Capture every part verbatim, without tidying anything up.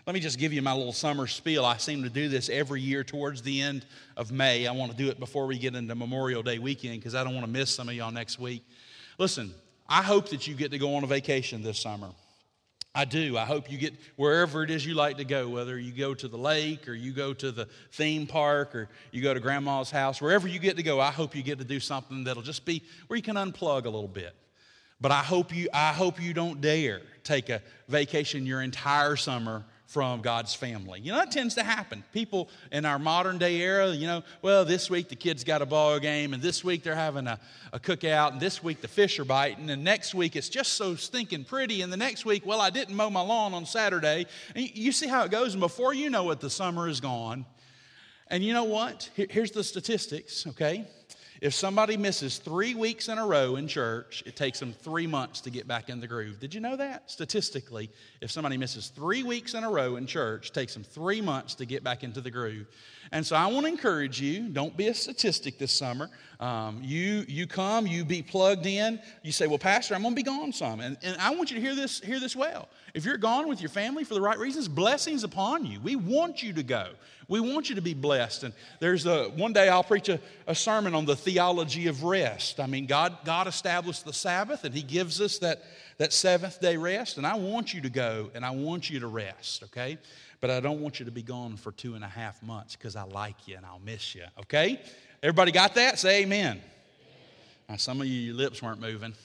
Let me just give you my little summer spiel. I seem to do this every year towards the end of May. I want to do it before we get into Memorial Day weekend because I don't want to miss some of y'all next week. Listen, I hope that you get to go on a vacation this summer. I do. I hope you get wherever it is you like to go, whether you go to the lake or you go to the theme park or you go to grandma's house, wherever you get to go, I hope you get to do something that'll just be where you can unplug a little bit. But I hope you, I hope you don't dare take a vacation your entire summer from God's family. You know, that tends to happen. People in our modern day era, you know, well, this week the kids got a ball game, and this week they're having a, a cookout, and this week the fish are biting, and next week it's just so stinking pretty, and the next week, well, I didn't mow my lawn on Saturday. And you see how it goes, and before you know it, the summer is gone. And you know what? Here's the statistics, okay? If somebody misses three weeks in a row in church, it takes them three months to get back in the groove. Did you know that? Statistically, if somebody misses three weeks in a row in church, it takes them three months to get back into the groove. And so I want to encourage you, don't be a statistic this summer. Um, you you come, you be plugged in. You say, well, Pastor, I'm going to be gone some. And, and I want you to hear this, hear this well. If you're gone with your family for the right reasons, blessings upon you. We want you to go. We want you to be blessed. And there's a, one day I'll preach a, a sermon on the theology of rest. I mean, God, God established the Sabbath, and He gives us that, that seventh day rest. And I want you to go, and I want you to rest, okay? But I don't want you to be gone for two and a half months because I like you and I'll miss you, okay? Everybody got that? Say amen. Now, some of you, your lips weren't moving.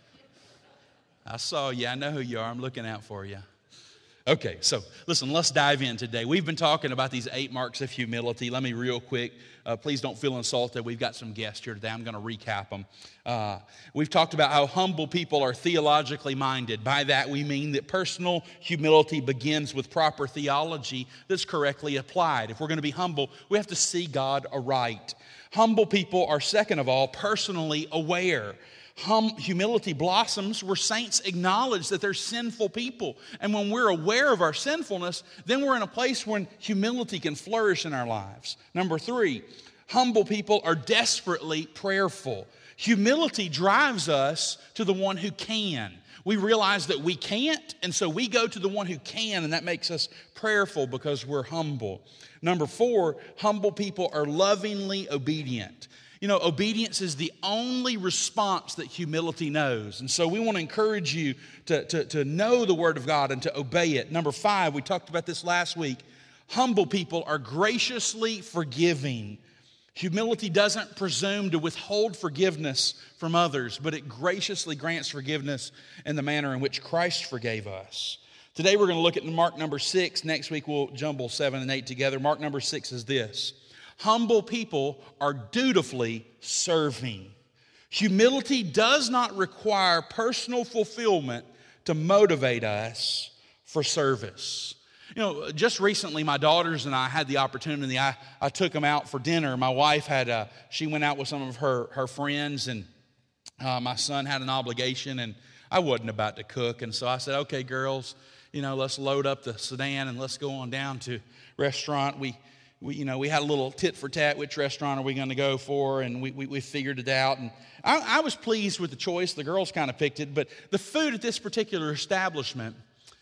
I saw you. I know who you are. I'm looking out for you. Okay, so listen, let's dive in today. We've been talking about these eight marks of humility. Let me real quick, uh, please don't feel insulted. We've got some guests here today. I'm going to recap them. Uh, we've talked about how humble people are theologically minded. By that we mean that personal humility begins with proper theology that's correctly applied. If we're going to be humble, we have to see God aright. Humble people are, second of all, personally aware. Hum, humility blossoms where saints acknowledge that they're sinful people. And when we're aware of our sinfulness, then we're in a place when humility can flourish in our lives. Number three, humble people are desperately prayerful. Humility drives us to the one who can. We realize that we can't, and so we go to the one who can, and that makes us prayerful because we're humble. Number four, humble people are lovingly obedient. You know, obedience is the only response that humility knows. And so we want to encourage you to, to, to know the Word of God and to obey it. Number five, we talked about this last week. Humble people are graciously forgiving. Humility doesn't presume to withhold forgiveness from others, but it graciously grants forgiveness in the manner in which Christ forgave us. Today we're going to look at Mark number six. Next week we'll jumble seven and eight together. Mark number six is this. Humble people are dutifully serving. Humility does not require personal fulfillment to motivate us for service. You know, just recently my daughters and I had the opportunity. I, I took them out for dinner. My wife had, a, she went out with some of her, her friends, and uh, my son had an obligation, and I wasn't about to cook. And so I said, okay, girls, you know, let's load up the sedan and let's go on down to restaurant. We We, you know, we had a little tit for tat. Which restaurant are we going to go for? And we, we, we figured it out. And I, I was pleased with the choice. The girls kind of picked it. But the food at this particular establishment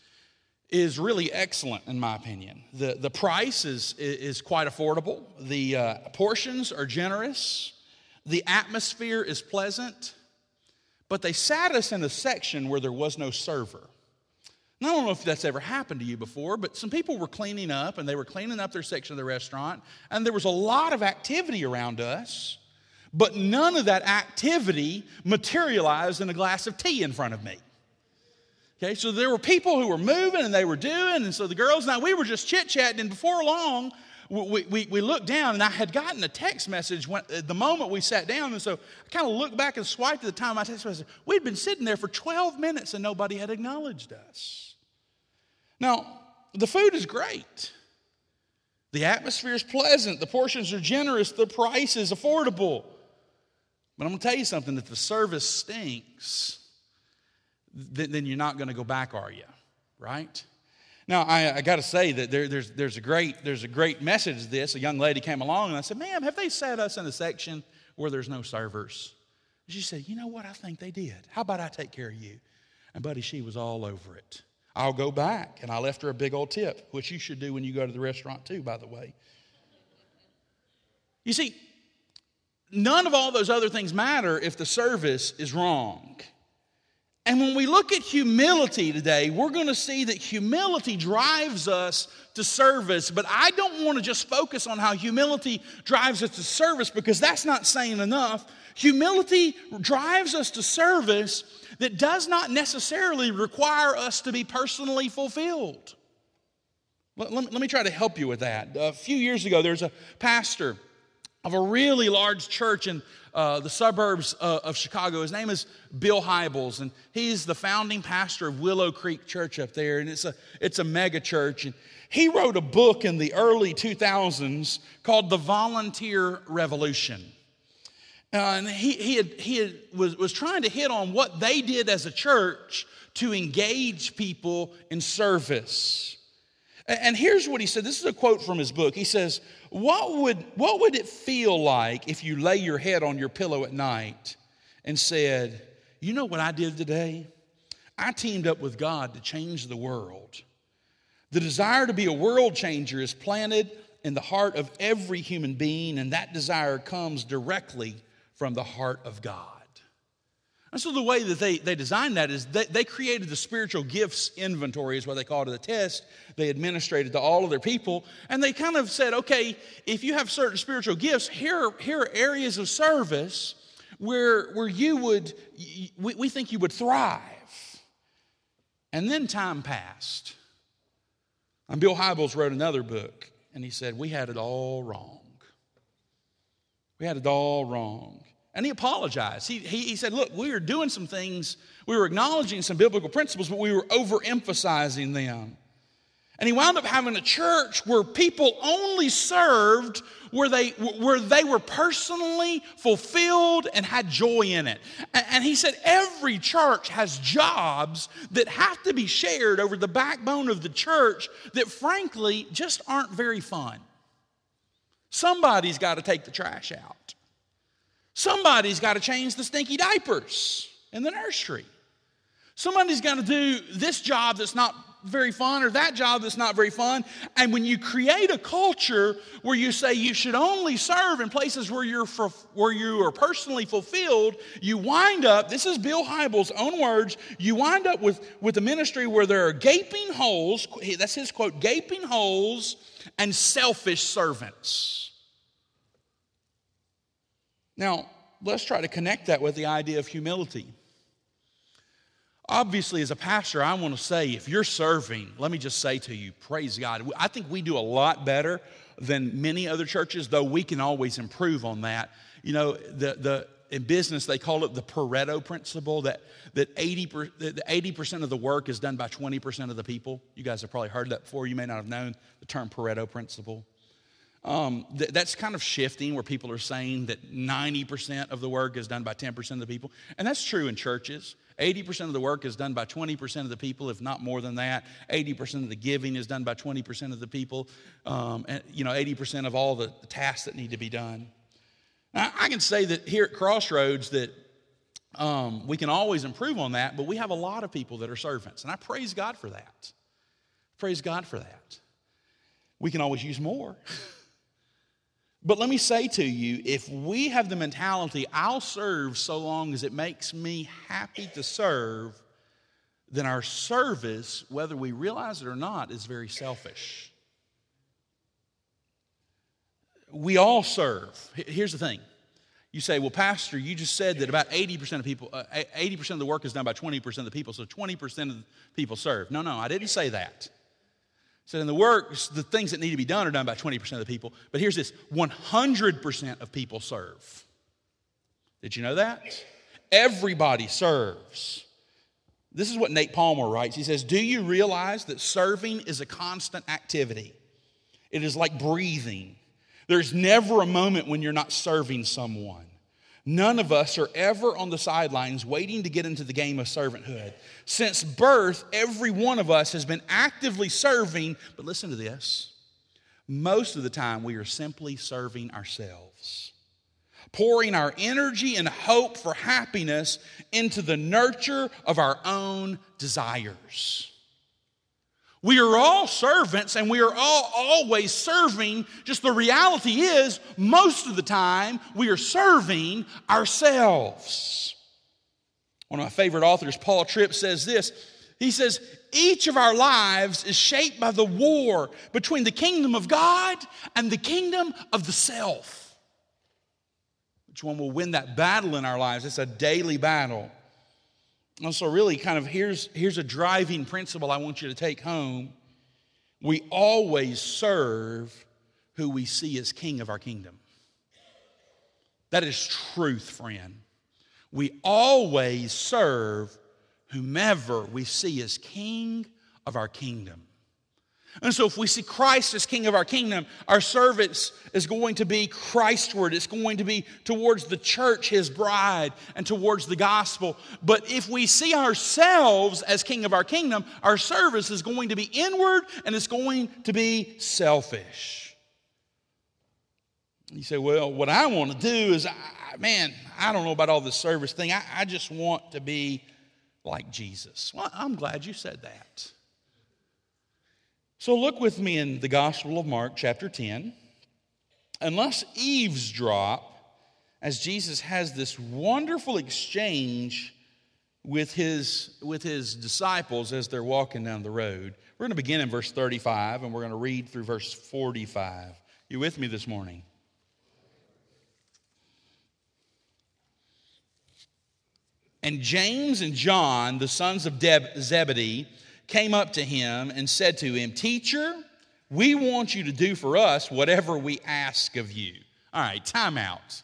is really excellent, in my opinion. The, the price is, is quite affordable. The uh, portions are generous. The atmosphere is pleasant. But they sat us in a section where there was no server. Now, I don't know if that's ever happened to you before, but some people were cleaning up, and they were cleaning up their section of the restaurant, and there was a lot of activity around us, but none of that activity materialized in a glass of tea in front of me. Okay, so there were people who were moving, and they were doing, and so the girls and I, we were just chit-chatting, and before long, we, we, we looked down, and I had gotten a text message when, at the moment we sat down, and so I kind of looked back and swiped at the time of my text message. We'd been sitting there for twelve minutes, and nobody had acknowledged us. Now, the food is great. The atmosphere is pleasant. The portions are generous. The price is affordable. But I'm going to tell you something. If the service stinks, then you're not going to go back, are you? Right? Now, I, I got to say that there, there's, there's, a great, there's a great message to this. A young lady came along, and I said, ma'am, have they sat us in a section where there's no servers? She said, you know what? I think they did. How about I take care of you? And, buddy, she was all over it. I'll go back. And I left her a big old tip, which you should do when you go to the restaurant too, by the way. You see, none of all those other things matter if the service is wrong. And when we look at humility today, we're going to see that humility drives us to service. But I don't want to just focus on how humility drives us to service, because that's not saying enough. Humility drives us to service that does not necessarily require us to be personally fulfilled. Let, let, me, let me try to help you with that. A few years ago, there's a pastor of a really large church in uh, the suburbs uh, of Chicago. His name is Bill Hybels, and he's the founding pastor of Willow Creek Church up there, and it's a it's a mega church. And he wrote a book in the early two thousands called The Volunteer Revolution. Uh, and he he, had, he had, was, was trying to hit on what they did as a church to engage people in service. And here's what he said. This is a quote from his book. He says, what would, what would it feel like if you lay your head on your pillow at night and said, you know what I did today? I teamed up with God to change the world. The desire to be a world changer is planted in the heart of every human being, and that desire comes directly from the heart of God. And so the way that they, they designed that is they, they created the spiritual gifts inventory, is what they called it, a test. They administrated to all of their people. And they kind of said, okay, if you have certain spiritual gifts, here, here are areas of service where, where you would, we, we think you would thrive. And then time passed. And Bill Hybels wrote another book, and he said, we had it all wrong. We had it all wrong. And he apologized. He, he, he said, look, we were doing some things, we were acknowledging some biblical principles, but we were overemphasizing them. And he wound up having a church where people only served where they, where they were personally fulfilled and had joy in it. And, and he said every church has jobs that have to be shared over the backbone of the church that frankly just aren't very fun. Somebody's got to take the trash out. Somebody's got to change the stinky diapers in the nursery. Somebody's got to do this job that's not very fun or that job that's not very fun. And when you create a culture where you say you should only serve in places where you're for, where you are personally fulfilled, you wind up, this is Bill Hybels' own words, you wind up with, with a ministry where there are gaping holes, that's his quote, gaping holes and selfish servants. Now, let's try to connect that with the idea of humility. Obviously, as a pastor, I want to say, if you're serving, let me just say to you, praise God. I think we do a lot better than many other churches, though we can always improve on that. You know, the the in business, they call it the Pareto principle, that, that eighty percent of the work is done by twenty percent of the people. You guys have probably heard that before. You may not have known the term Pareto principle. Um, th- that's kind of shifting, where people are saying that ninety percent of the work is done by ten percent of the people. And that's true in churches. eighty percent of the work is done by twenty percent of the people, if not more than that. eighty percent of the giving is done by twenty percent of the people. Um, and, you know, eighty percent of all the, the tasks that need to be done. Now, I can say that here at Crossroads that um, we can always improve on that, but we have a lot of people that are servants. And I praise God for that. Praise God for that. We can always use more. But let me say to you, if we have the mentality, I'll serve so long as it makes me happy to serve, then our service, whether we realize it or not, is very selfish. We all serve. Here's the thing. You say, well, Pastor, you just said that about eighty percent of people, uh, eighty percent of the work is done by twenty percent of the people, so twenty percent of the people serve. No, no, I didn't say that. So in the works, the things that need to be done are done by twenty percent of the people. But here's this, one hundred percent of people serve. Did you know that? Everybody serves. This is what Nate Palmer writes. He says, do you realize that serving is a constant activity? It is like breathing. There's never a moment when you're not serving someone. None of us are ever on the sidelines waiting to get into the game of servanthood. Since birth, every one of us has been actively serving, but listen to this. Most of the time, we are simply serving ourselves, pouring our energy and hope for happiness into the nurture of our own desires. We are all servants, and we are all always serving. Just the reality is, most of the time, we are serving ourselves. One of my favorite authors, Paul Tripp, says this. He says, each of our lives is shaped by the war between the kingdom of God and the kingdom of the self. Which one will win that battle in our lives? It's a daily battle. And so really kind of here's, here's a driving principle I want you to take home. We always serve who we see as king of our kingdom. That is truth, friend. We always serve whomever we see as king of our kingdom. And so if we see Christ as king of our kingdom, our service is going to be Christward. It's going to be towards the church, his bride, and towards the gospel. But if we see ourselves as king of our kingdom, our service is going to be inward and it's going to be selfish. You say, well, what I want to do is, I, man, I don't know about all this service thing. I, I just want to be like Jesus. Well, I'm glad you said that. So look with me in the Gospel of Mark, chapter ten. And let's eavesdrop as Jesus has this wonderful exchange with his, with his disciples as they're walking down the road. We're going to begin in verse thirty-five, and we're going to read through verse forty-five. You with me this morning? And James and John, the sons of Deb- Zebedee, came up to him and said to him, Teacher, we want you to do for us whatever we ask of you. All right, time out.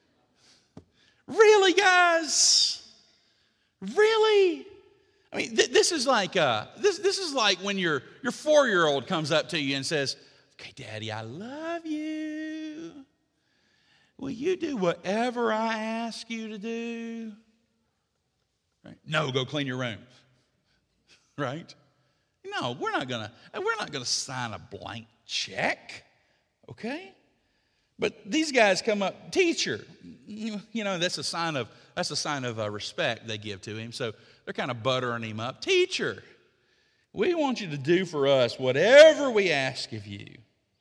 Really, guys? Really? I mean, th- this is like uh, this. This is like when your your four-year-old comes up to you and says, "Okay, Daddy, I love you. Will you do whatever I ask you to do?" Right? No, go clean your room. Right? No, we're not gonna we're not gonna sign a blank check, okay? But these guys come up, teacher, you know that's a sign of that's a sign of uh, respect they give to him. So they're kind of buttering him up. Teacher, we want you to do for us whatever we ask of you.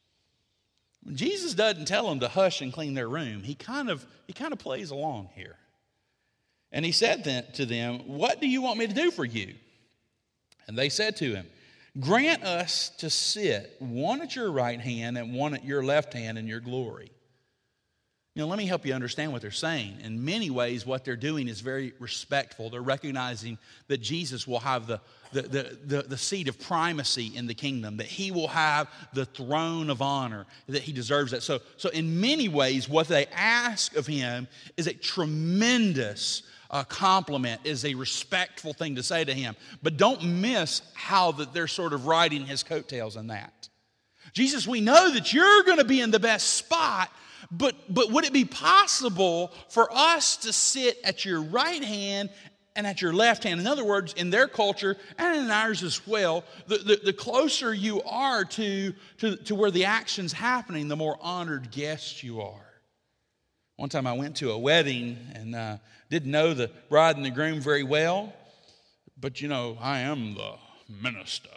Jesus doesn't tell them to hush and clean their room. He kind of he kind of plays along here, and he said then to them, "What do you want me to do for you?" And they said to him, Grant us to sit one at your right hand and one at your left hand in your glory. You know, let me help you understand what they're saying. In many ways, what they're doing is very respectful. They're recognizing that Jesus will have the, the, the, the, the seat of primacy in the kingdom, that he will have the throne of honor, that he deserves that. So, so in many ways, what they ask of him is a tremendous A compliment, is a respectful thing to say to him. But don't miss how that they're sort of riding his coattails in that. Jesus, we know that you're going to be in the best spot, but, but would it be possible for us to sit at your right hand and at your left hand? In other words, in their culture and in ours as well, the, the, the closer you are to, to, to where the action's happening, the more honored guest you are. One time I went to a wedding and uh, didn't know the bride and the groom very well. But, you know, I am the minister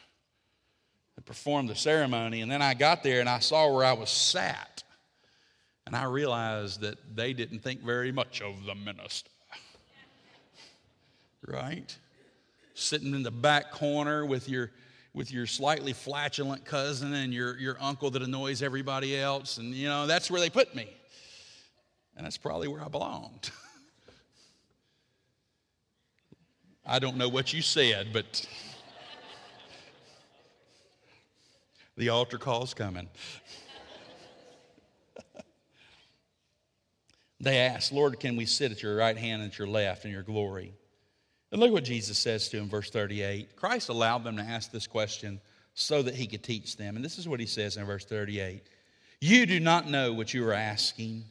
that performed the ceremony. And then I got there and I saw where I was sat. And I realized that they didn't think very much of the minister. Right? Sitting in the back corner with your with your slightly flatulent cousin and your, your uncle that annoys everybody else. And, you know, that's where they put me. And that's probably where I belonged. I don't know what you said, but the altar call's coming. They asked, Lord, can we sit at your right hand and at your left in your glory? And look what Jesus says to him, verse thirty-eight. Christ allowed them to ask this question so that he could teach them. And this is what he says in verse thirty-eight. You do not know what you are asking.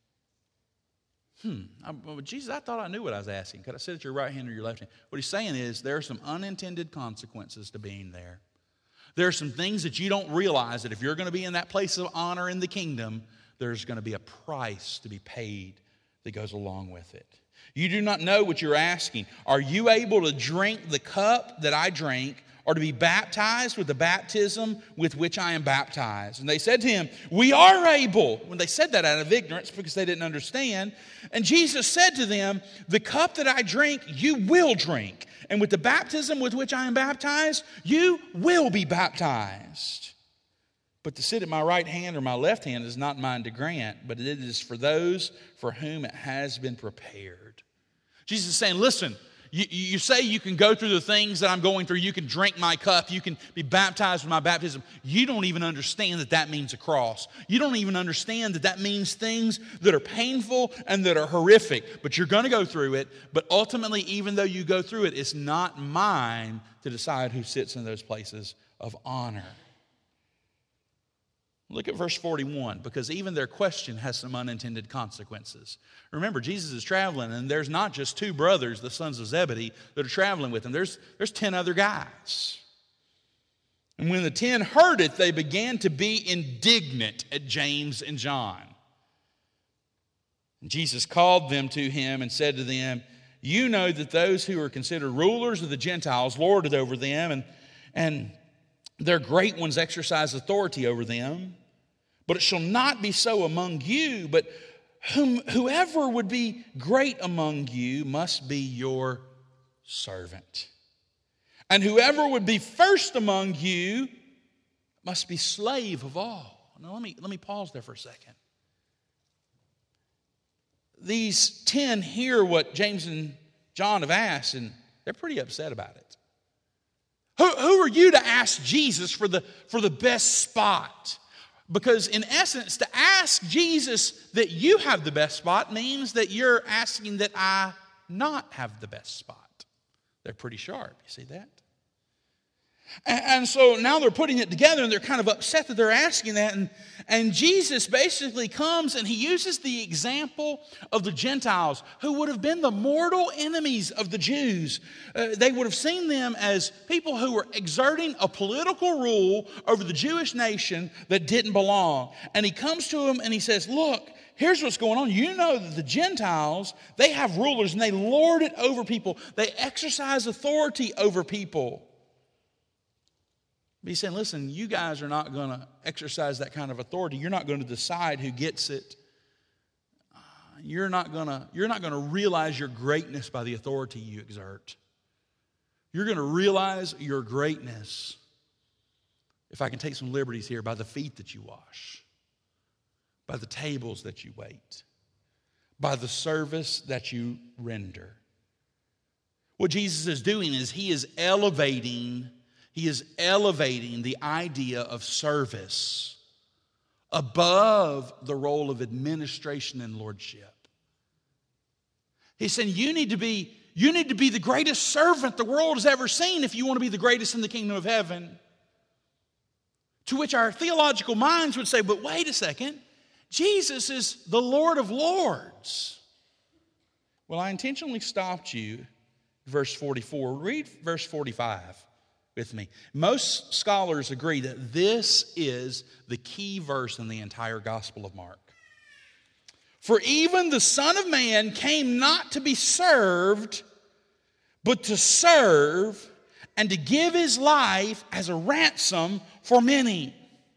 Hmm, I, well, Jesus, I thought I knew what I was asking. Could I sit at your right hand or your left hand? What he's saying is there are some unintended consequences to being there. There are some things that you don't realize that if you're going to be in that place of honor in the kingdom, there's going to be a price to be paid that goes along with it. You do not know what you're asking. Are you able to drink the cup that I drank, are to be baptized with the baptism with which I am baptized. And they said to him, we are able. When they said that out of ignorance because they didn't understand. And Jesus said to them, the cup that I drink, you will drink. And with the baptism with which I am baptized, you will be baptized. But to sit at my right hand or my left hand is not mine to grant, but it is for those for whom it has been prepared. Jesus is saying, listen, You, you say you can go through the things that I'm going through. You can drink my cup. You can be baptized with my baptism. You don't even understand that that means a cross. You don't even understand that that means things that are painful and that are horrific. But you're going to go through it. But ultimately, even though you go through it, it's not mine to decide who sits in those places of honor. Look at verse forty-one, because even their question has some unintended consequences. Remember, Jesus is traveling, and there's not just two brothers, the sons of Zebedee, that are traveling with him. There's, there's ten other guys. And when the ten heard it, they began to be indignant at James and John. And Jesus called them to him and said to them, you know that those who are considered rulers of the Gentiles lord it over them, and, and their great ones exercise authority over them. But it shall not be so among you, but whom, whoever would be great among you must be your servant. And whoever would be first among you must be slave of all. Now let me, let me pause there for a second. These ten hear what James and John have asked, and they're pretty upset about it. Who, who are you to ask Jesus for the, for the best spot? Because in essence, to ask Jesus that you have the best spot means that you're asking that I not have the best spot. They're pretty sharp. You see that? And so now they're putting it together and they're kind of upset that they're asking that. And, and Jesus basically comes and he uses the example of the Gentiles who would have been the mortal enemies of the Jews. Uh, they would have seen them as people who were exerting a political rule over the Jewish nation that didn't belong. And he comes to them and he says, look, here's what's going on. You know that the Gentiles, they have rulers and they lord it over people. They exercise authority over people. But he's saying, listen, you guys are not going to exercise that kind of authority. You're not going to decide who gets it. You're not going to, you're not going to realize your greatness by the authority you exert. You're going to realize your greatness, if I can take some liberties here, by the feet that you wash, by the tables that you wait, by the service that you render. What Jesus is doing is he is elevating He is elevating the idea of service above the role of administration and lordship. He's saying you need to be, you need to be the greatest servant the world has ever seen if you want to be the greatest in the kingdom of heaven. To which our theological minds would say, but wait a second, Jesus is the Lord of Lords. Well, I intentionally stopped you at verse forty-four. Read verse forty-five. With me. Most scholars agree that this is the key verse in the entire Gospel of Mark. For even the Son of Man came not to be served, but to serve and to give his life as a ransom for many.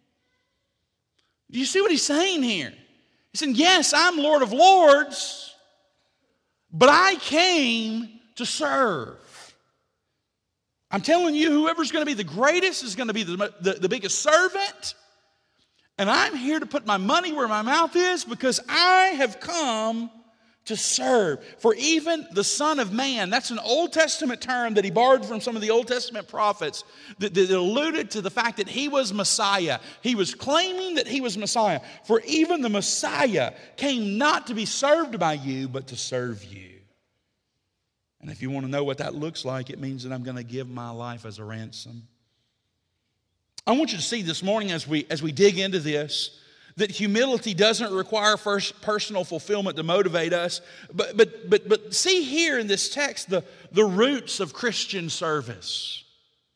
Do you see what he's saying here? He's saying, yes, I'm Lord of Lords, but I came to serve. I'm telling you, whoever's going to be the greatest is going to be the, the, the biggest servant. And I'm here to put my money where my mouth is because I have come to serve. For even the Son of Man, that's an Old Testament term that he borrowed from some of the Old Testament prophets that, that alluded to the fact that he was Messiah. He was claiming that he was Messiah. For even the Messiah came not to be served by you, but to serve you. And if you want to know what that looks like, it means that I'm going to give my life as a ransom. I want you to see this morning as we, as we dig into this, that humility doesn't require first personal fulfillment to motivate us. But, but, but, but see here in this text the, the roots of Christian service.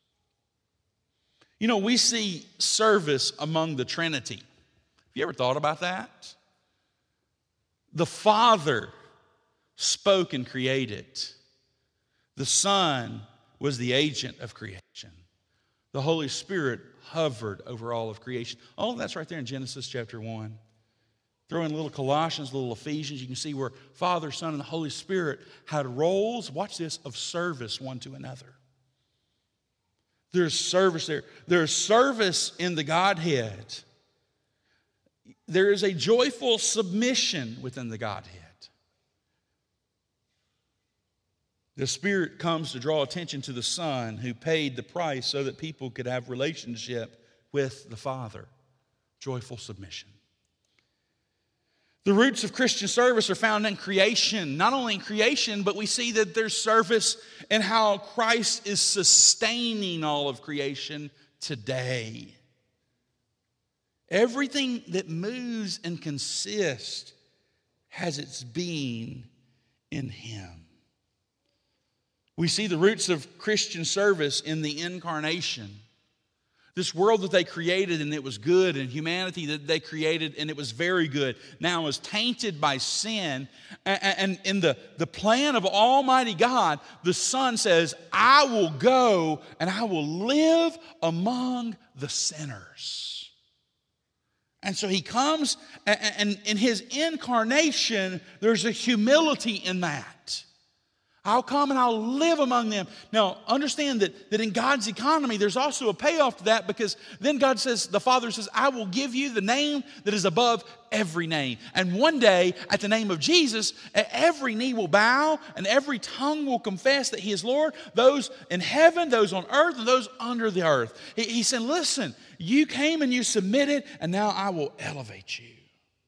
You know, we see service among the Trinity. Have you ever thought about that? The Father spoke and created. The Son was the agent of creation. the Holy Spirit hovered over all of creation. Oh, that's right there in Genesis chapter one. Throw in little Colossians, little Ephesians, you can see where Father, Son, and the Holy Spirit had roles, watch this, of service one to another. There's service there. There's service in the Godhead. There is a joyful submission within the Godhead. The Spirit comes to draw attention to the Son who paid the price so that people could have relationship with the Father. Joyful submission. The roots of Christian service are found in creation. Not only in creation, but we see that there's service in how Christ is sustaining all of creation today. Everything that moves and consists has its being in Him. We see the roots of Christian service in the incarnation. This world that they created and it was good, and humanity that they created and it was very good, now is tainted by sin. And in the, the plan of Almighty God, the Son says, I will go and I will live among the sinners. And so He comes, and in His incarnation, there's a humility in that. I'll come and I'll live among them. Now, understand that, that in God's economy, there's also a payoff to that, because then God says, the Father says, I will give you the name that is above every name. And one day, at the name of Jesus, every knee will bow and every tongue will confess that He is Lord. Those in heaven, those on earth, and those under the earth. He, he said, listen, you came and you submitted, and now I will elevate you.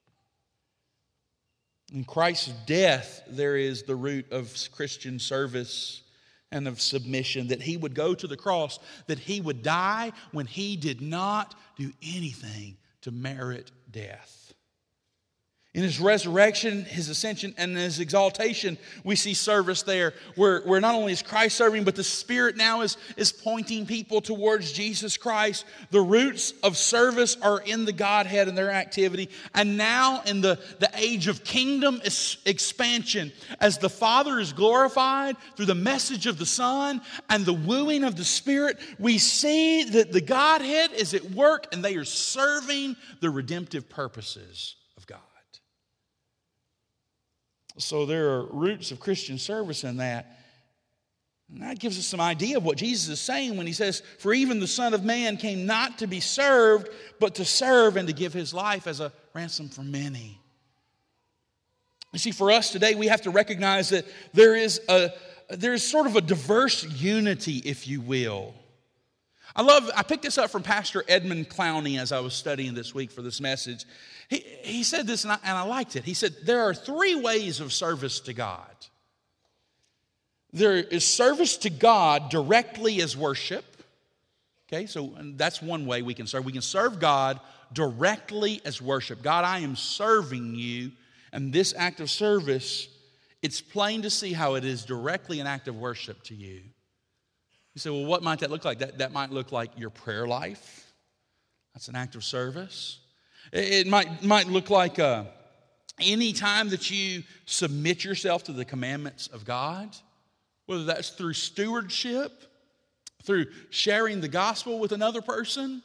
In Christ's death, there is the root of Christian service and of submission, that He would go to the cross, that He would die when He did not do anything to merit death. In His resurrection, His ascension, and His exaltation, we see service there, where, where not only is Christ serving, but the Spirit now is, is pointing people towards Jesus Christ. The roots of service are in the Godhead and their activity. And now in the, the age of kingdom expansion, as the Father is glorified through the message of the Son and the wooing of the Spirit, we see that the Godhead is at work and they are serving the redemptive purposes of God. So there are roots of Christian service in that. And that gives us some idea of what Jesus is saying when He says, for even the Son of Man came not to be served, but to serve and to give His life as a ransom for many. You see, for us today, we have to recognize that there is a there is sort of a diverse unity, if you will. I love, I picked this up from Pastor Edmund Clowney as I was studying this week for this message. He, he said this, and I, and I liked it. He said, there are three ways of service to God. There is service to God directly as worship. Okay, so that's one way we can serve. We can serve God directly as worship. God, I am serving you, and this act of service, it's plain to see how it is directly an act of worship to you. You say, well, what might that look like? That, that might look like your prayer life. That's an act of service. It, it might, might look like uh, any time that you submit yourself to the commandments of God, whether that's through stewardship, through sharing the gospel with another person.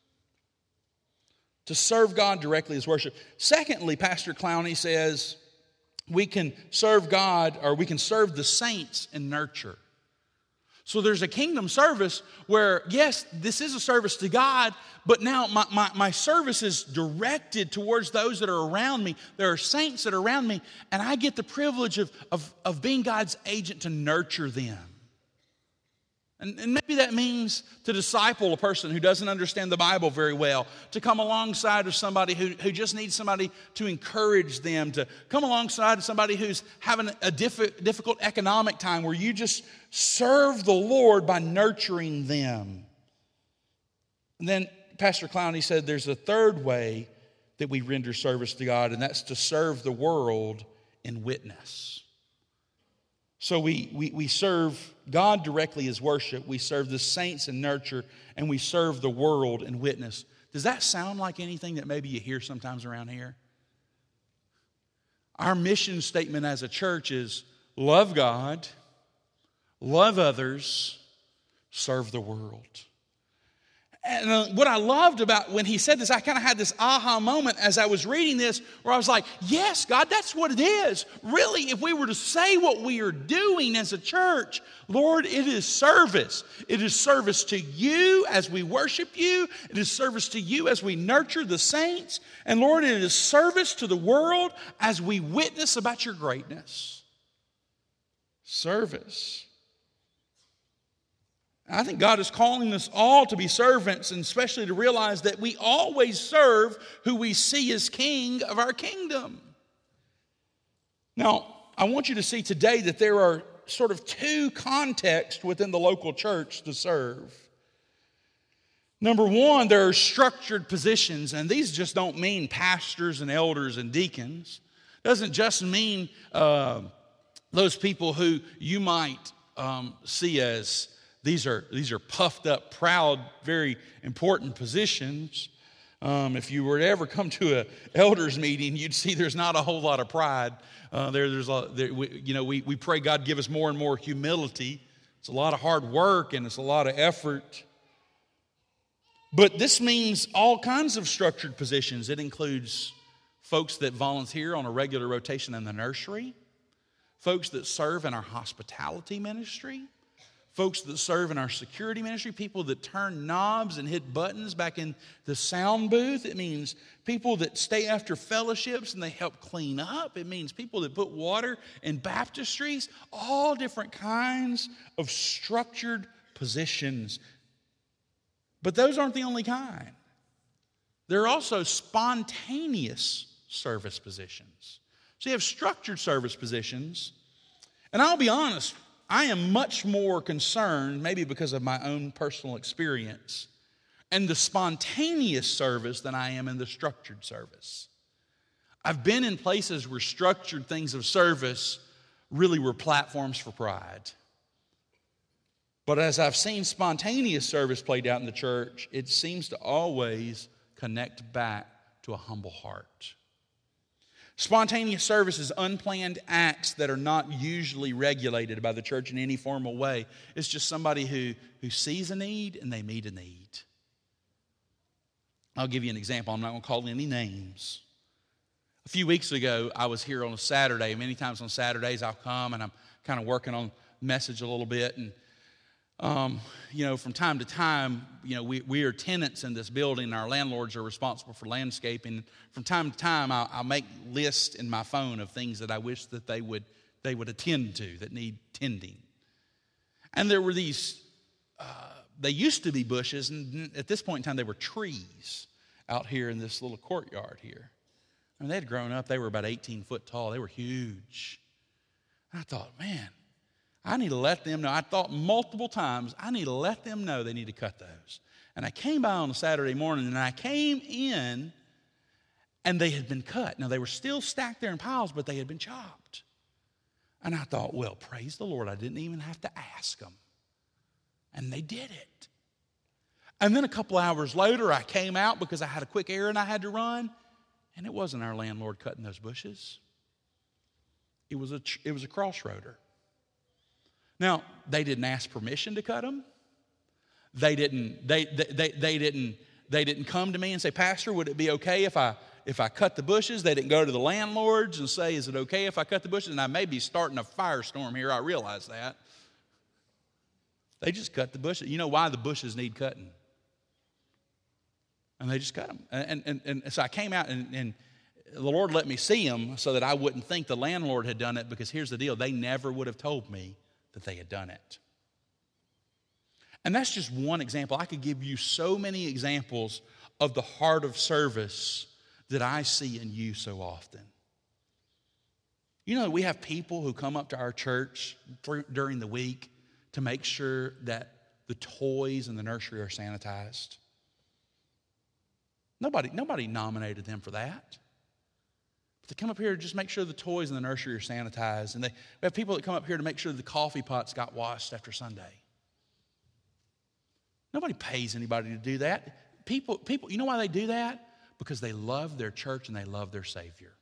To serve God directly is worship. Secondly, Pastor Clowney says, we can serve God, or we can serve the saints in nurture. So there's a kingdom service where, yes, this is a service to God, but now my, my, my service is directed towards those that are around me. There are saints that are around me, and I get the privilege of, of, of being God's agent to nurture them. And, and maybe that means to disciple a person who doesn't understand the Bible very well, to come alongside of somebody who, who just needs somebody to encourage them, to come alongside of somebody who's having a diff- difficult economic time, where you just serve the Lord by nurturing them. And then Pastor Clowney said there's a third way that we render service to God, and that's to serve the world in witness. So we, we, we serve God directly as worship, we serve the saints in nurture, and we serve the world in witness. Does that sound like anything that maybe you hear sometimes around here? Our mission statement as a church is love God, love others, serve the world. And uh, what I loved about when he said this, I kind of had this aha moment as I was reading this where I was like, yes, God, that's what it is. Really, if we were to say what we are doing as a church, Lord, it is service. It is service to you as we worship you. It is service to you as we nurture the saints. And Lord, it is service to the world as we witness about your greatness. Service. I think God is calling us all to be servants, and especially to realize that we always serve who we see as king of our kingdom. Now, I want you to see today that there are sort of two contexts within the local church to serve. Number one, there are structured positions, and these just don't mean pastors and elders and deacons. It doesn't just mean uh, those people who you might um, see as These are, these are puffed up, proud, very important positions. Um, if you were to ever come to an elders meeting, you'd see there's not a whole lot of pride. Uh, there, there's a, there, we, you know, we, we pray God give us more and more humility. It's a lot of hard work and it's a lot of effort. But this means all kinds of structured positions. It includes folks that volunteer on a regular rotation in the nursery, folks that serve in our hospitality ministry, folks that serve in our security ministry, people that turn knobs and hit buttons back in the sound booth. It means people that stay after fellowships and they help clean up. It means people that put water in baptistries. All different kinds of structured positions. But those aren't the only kind. There are also spontaneous service positions. So you have structured service positions. And I'll be honest, I am much more concerned, maybe because of my own personal experience, in the spontaneous service than I am in the structured service. I've been in places where structured things of service really were platforms for pride. But as I've seen spontaneous service played out in the church, it seems to always connect back to a humble heart. Spontaneous service is unplanned acts that are not usually regulated by the church in any formal way. It's just somebody who, who sees a need and they meet a need. I'll give you an example. I'm not going to call any names. A few weeks ago, I was here on a Saturday. Many times on Saturdays, I'll come and I'm kind of working on message a little bit. And, um, you know, from time to time, you know, we, we are tenants in this building and our landlords are responsible for landscaping. From time to time, I'll, I'll make lists in my phone of things that I wish that they would, they would attend to that need tending. And there were these, uh, they used to be bushes, and at this point in time, they were trees out here in this little courtyard here. I mean, they'd grown up. They were about eighteen foot tall. They were huge. And I thought, man, I need to let them know. I thought multiple times, I need to let them know they need to cut those. And I came by on a Saturday morning, and I came in, and they had been cut. Now, they were still stacked there in piles, but they had been chopped. And I thought, well, praise the Lord, I didn't even have to ask them. And they did it. And then a couple hours later, I came out because I had a quick errand I had to run, and it wasn't our landlord cutting those bushes. It was a, it was a crossroader. Now, they didn't ask permission to cut them. They didn't, they, they, they, they didn't, they didn't come to me and say, Pastor, would it be okay if I if I cut the bushes? They didn't go to the landlords and say, is it okay if I cut the bushes? And I may be starting a firestorm here, I realize that. They just cut the bushes. You know why the bushes need cutting? And they just cut them. And, and, and so I came out and, and the Lord let me see them so that I wouldn't think the landlord had done it, because here's the deal, they never would have told me that they had done it. And that's just one example. I could give you so many examples of the heart of service that I see in you so often. You know, we have people who come up to our church during the week to make sure that the toys in the nursery are sanitized. Nobody, nobody nominated them for that. They come up here to just make sure the toys in the nursery are sanitized. And they, we have people that come up here to make sure the coffee pots got washed after Sunday. Nobody pays anybody to do that. People, people, you know why they do that? Because they love their church and they love their Savior.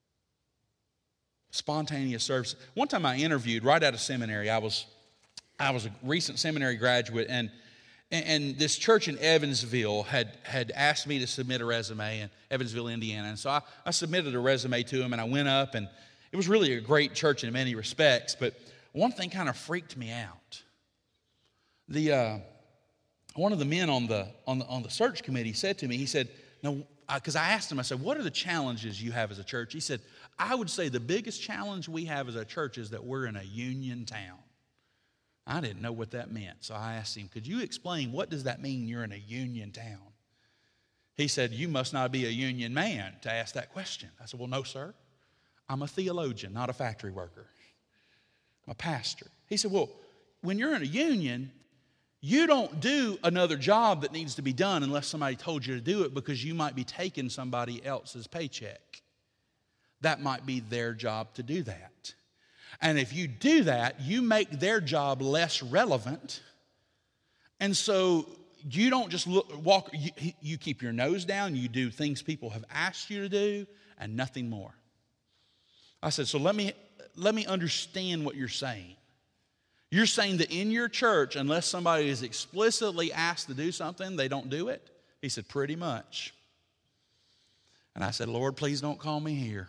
Spontaneous service. One time I interviewed right out of seminary. I was, I was a recent seminary graduate, and And, and this church in Evansville had, had asked me to submit a resume in Evansville, Indiana. And so I, I submitted a resume to them, and I went up, and it was really a great church in many respects. But one thing kind of freaked me out. The uh, one of the men on the on the on the search committee said to me, he said, "No," because I asked him, I said, "What are the challenges you have as a church?" He said, "I would say the biggest challenge we have as a church is that we're in a union town." I didn't know what that meant, so I asked him, "Could you explain what does that mean? You're in a union town?" He said, "You must not be a union man to ask that question." I said, "Well, no, sir. I'm a theologian, not a factory worker. I'm a pastor." He said, "Well, when you're in a union, you don't do another job that needs to be done unless somebody told you to do it, because you might be taking somebody else's paycheck. That might be their job to do that. And if you do that, you make their job less relevant. And so you don't just look, walk, you, you keep your nose down, you do things people have asked you to do, and nothing more." I said, "So let me let me understand what you're saying. You're saying that in your church, unless somebody is explicitly asked to do something, they don't do it?" He said, "Pretty much." And I said, "Lord, please don't call me here."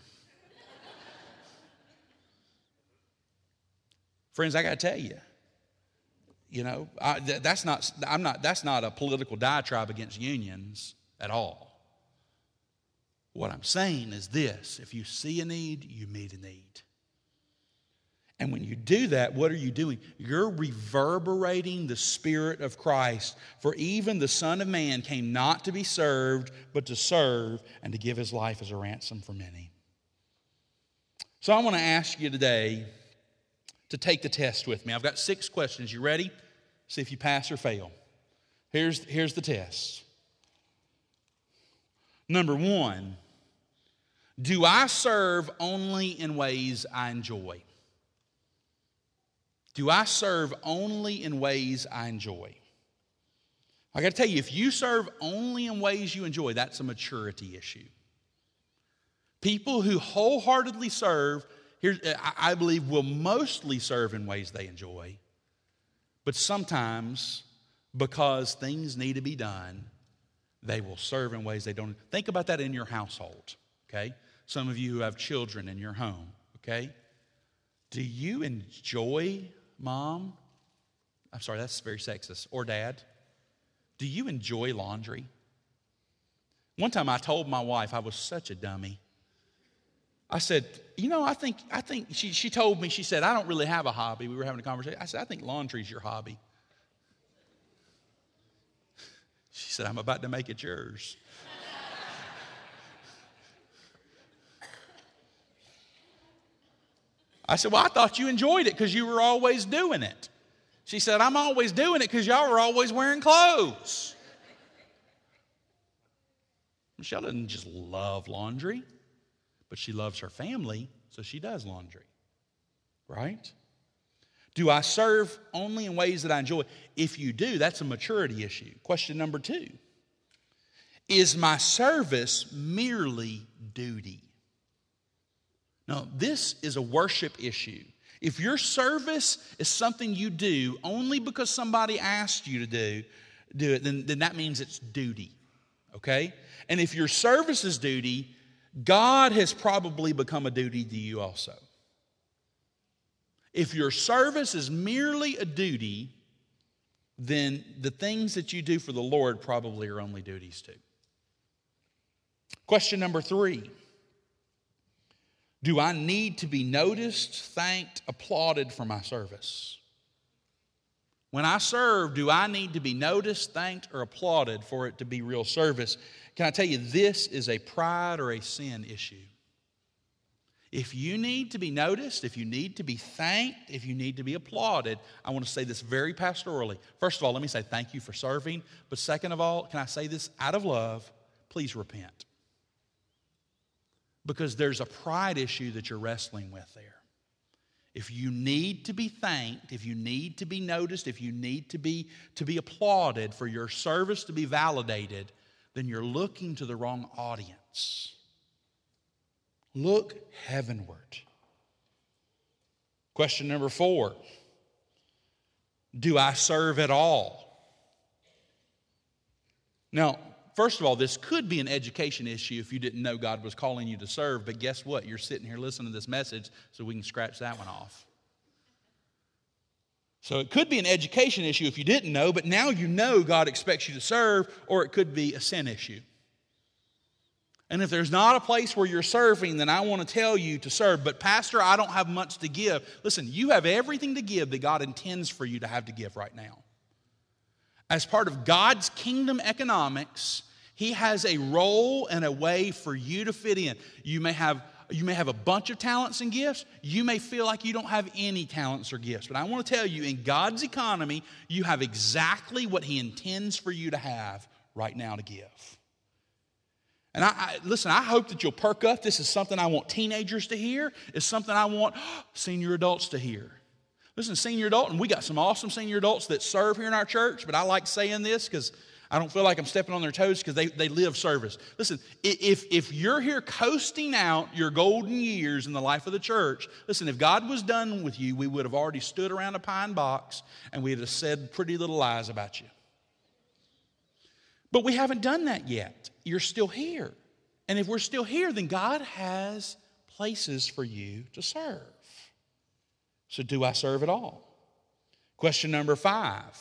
Friends, I got to tell you, you know, I, that's not, I'm not, that's not a political diatribe against unions at all. What I'm saying is this: if you see a need, you meet a need. And when you do that, what are you doing? You're reverberating the Spirit of Christ. For even the Son of Man came not to be served, but to serve and to give his life as a ransom for many. So I want to ask you today to take the test with me. I've got six questions. You ready? See if you pass or fail. Here's, here's the test. Number one, do I serve only in ways I enjoy? Do I serve only in ways I enjoy? I got to tell you, if you serve only in ways you enjoy, that's a maturity issue. People who wholeheartedly serve, here, I believe, will mostly serve in ways they enjoy. But sometimes, because things need to be done, they will serve in ways they don't. Think about that in your household, okay? Some of you who have children in your home, okay? Do you enjoy, Mom? I'm sorry, that's very sexist. Or Dad? Do you enjoy laundry? One time I told my wife I was such a dummy. I said, you know, I think, I think, she, she told me, she said, "I don't really have a hobby." We were having a conversation. I said, "I think laundry's your hobby." She said, "I'm about to make it yours." I said, "Well, I thought you enjoyed it because you were always doing it." She said, "I'm always doing it because y'all were always wearing clothes." Michelle doesn't just love laundry, but she loves her family, so she does laundry. Right? Do I serve only in ways that I enjoy? If you do, that's a maturity issue. Question number two. Is my service merely duty? Now, this is a worship issue. If your service is something you do only because somebody asked you to do, do it, then, then that means it's duty. Okay? And if your service is duty, God has probably become a duty to you also. If your service is merely a duty, then the things that you do for the Lord probably are only duties too. Question number three. Do I need to be noticed, thanked, applauded for my service? When I serve, do I need to be noticed, thanked, or applauded for it to be real service? Can I tell you, this is a pride or a sin issue. If you need to be noticed, if you need to be thanked, if you need to be applauded, I want to say this very pastorally. First of all, let me say thank you for serving. But second of all, can I say this out of love? Please repent. Because there's a pride issue that you're wrestling with there. If you need to be thanked, if you need to be noticed, if you need to be, to be applauded for your service to be validated, then you're looking to the wrong audience. Look heavenward. Question number four. Do I serve at all? Now, first of all, this could be an education issue if you didn't know God was calling you to serve, but guess what? You're sitting here listening to this message, so we can scratch that one off. So it could be an education issue if you didn't know, but now you know God expects you to serve, or it could be a sin issue. And if there's not a place where you're serving, then I want to tell you to serve. But Pastor, I don't have much to give. Listen, you have everything to give that God intends for you to have to give right now. As part of God's kingdom economics, He has a role and a way for you to fit in. You may have, you may have a bunch of talents and gifts. You may feel like you don't have any talents or gifts. But I want to tell you, in God's economy, you have exactly what He intends for you to have right now to give. And I, I listen, I hope that you'll perk up. This is something I want teenagers to hear. It's something I want senior adults to hear. Listen, senior adult, and we got some awesome senior adults that serve here in our church, but I like saying this because I don't feel like I'm stepping on their toes because they, they live service. Listen, if, if you're here coasting out your golden years in the life of the church, listen, if God was done with you, we would have already stood around a pine box and we'd have said pretty little lies about you. But we haven't done that yet. You're still here. And if we're still here, then God has places for you to serve. So do I serve at all? Question number five.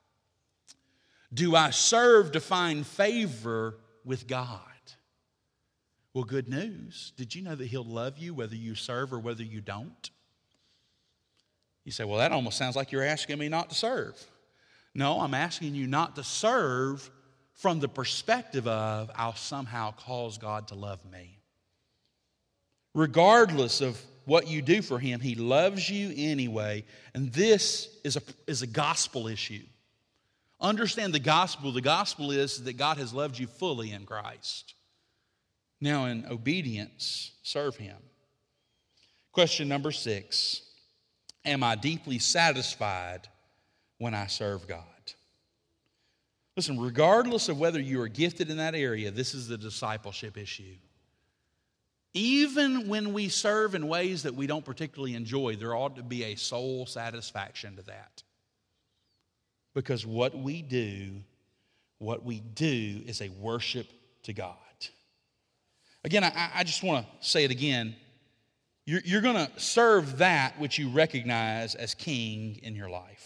Do I serve to find favor with God? Well, good news. Did you know that He'll love you whether you serve or whether you don't? You say, well, that almost sounds like you're asking me not to serve. No, I'm asking you not to serve from the perspective of I'll somehow cause God to love me. Regardless of what you do for Him, He loves you anyway. And this is a, is a gospel issue. Understand the gospel. The gospel is that God has loved you fully in Christ. Now in obedience, serve Him. Question number six. Am I deeply satisfied when I serve God? Listen, regardless of whether you are gifted in that area, this is the discipleship issue. Even when we serve in ways that we don't particularly enjoy, there ought to be a soul satisfaction to that. Because what we do, what we do is a worship to God. Again, I, I just want to say it again. You're, you're going to serve that which you recognize as king in your life.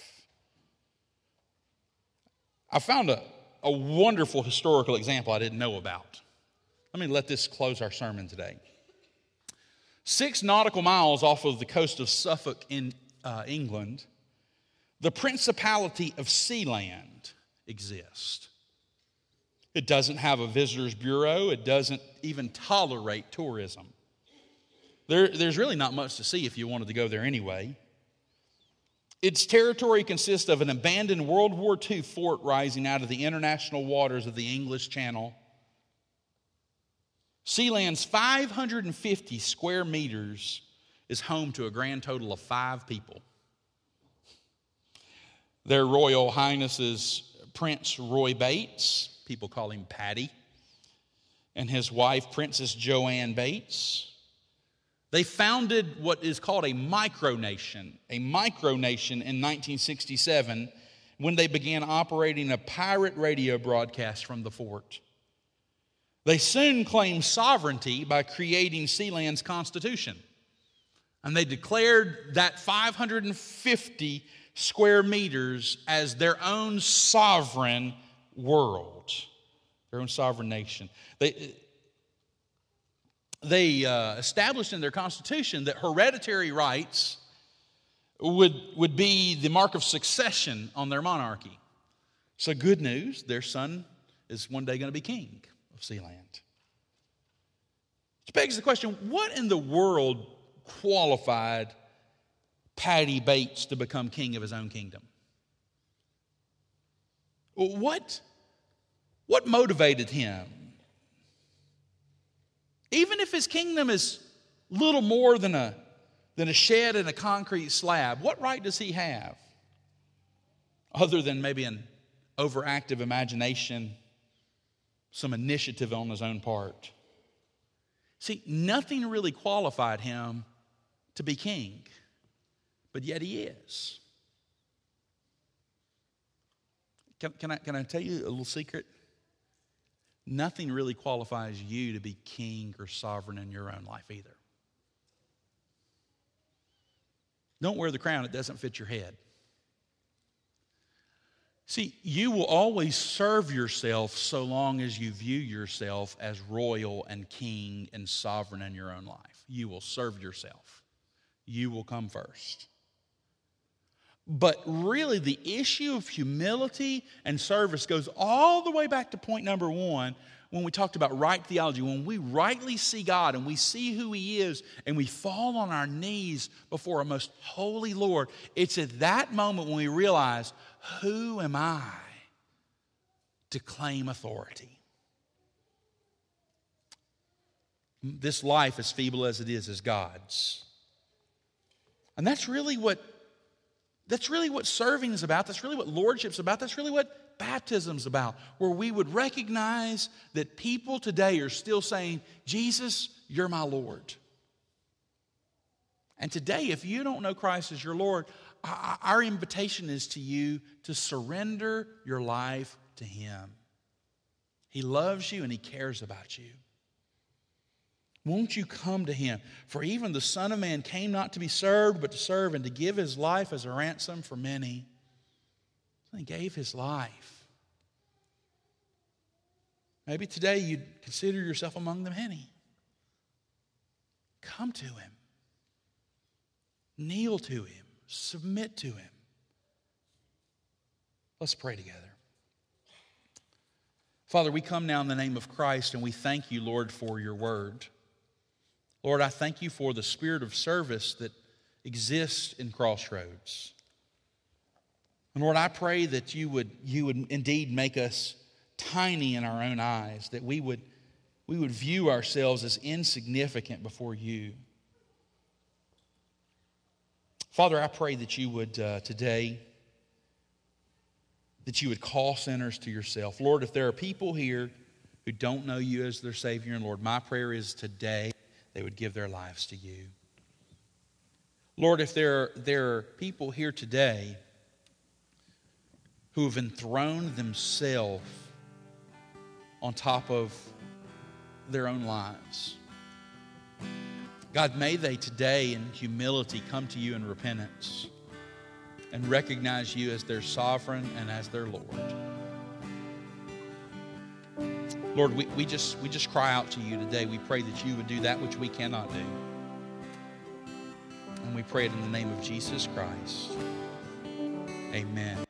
I found a, a wonderful historical example I didn't know about. Let me let this close our sermon today. Six nautical miles off of the coast of Suffolk in uh, England, the Principality of Sealand exists. It doesn't have a visitors bureau. It doesn't even tolerate tourism. There, there's really not much to see if you wanted to go there anyway. Its territory consists of an abandoned World War Two fort rising out of the international waters of the English Channel. Sealand's five hundred fifty square meters is home to a grand total of five people. Their Royal Highnesses Prince Roy Bates, people call him Paddy, and his wife Princess Joanne Bates. They founded what is called a micronation, a micronation in nineteen sixty-seven when they began operating a pirate radio broadcast from the fort. They soon claimed sovereignty by creating Sealand's constitution. And they declared that five hundred fifty square meters as their own sovereign world, their own sovereign nation. They... They uh, established in their constitution that hereditary rights would, would be the mark of succession on their monarchy. So good news, their son is one day going to be king of Sealand. Which begs the question, what in the world qualified Paddy Bates to become king of his own kingdom? What, what motivated him? Even if his kingdom is little more than a, than a shed and a concrete slab, what right does he have? Other than maybe an overactive imagination, some initiative on his own part. See, nothing really qualified him to be king, but yet he is. Can, can, I, can I tell you a little secret? nothing really qualifies you to be king or sovereign in your own life either. Don't wear the crown, it doesn't fit your head. See, you will always serve yourself so long as you view yourself as royal and king and sovereign in your own life. You will serve yourself. You will come first. But really, the issue of humility and service goes all the way back to point number one when we talked about right theology. When we rightly see God and we see who He is and we fall on our knees before a most holy Lord, it's at that moment when we realize, who am I to claim authority? This life, as feeble as it is, is God's. And that's really what That's really what serving is about. That's really what lordship's about. That's really what baptism's about, where we would recognize that people today are still saying, Jesus, you're my Lord. And today, if you don't know Christ as your Lord, our invitation is to you to surrender your life to Him. He loves you and He cares about you. Won't you come to Him? For even the Son of Man came not to be served, but to serve and to give His life as a ransom for many. He gave His life. Maybe today you'd consider yourself among the many. Come to Him. Kneel to Him. Submit to Him. Let's pray together. Father, we come now in the name of Christ and we thank you, Lord, for your word. Lord, I thank you for the spirit of service that exists in Crossroads. And Lord, I pray that you would, you would indeed make us tiny in our own eyes, that we would, we would view ourselves as insignificant before you. Father, I pray that you would uh, today, that you would call sinners to yourself. Lord, if there are people here who don't know you as their Savior and Lord, my prayer is today they would give their lives to you. Lord, if there are, there are people here today who have enthroned themselves on top of their own lives, God, may they today in humility come to you in repentance and recognize you as their sovereign and as their Lord. Lord, we, we just we just cry out to you today. We pray that you would do that which we cannot do. And we pray it in the name of Jesus Christ. Amen.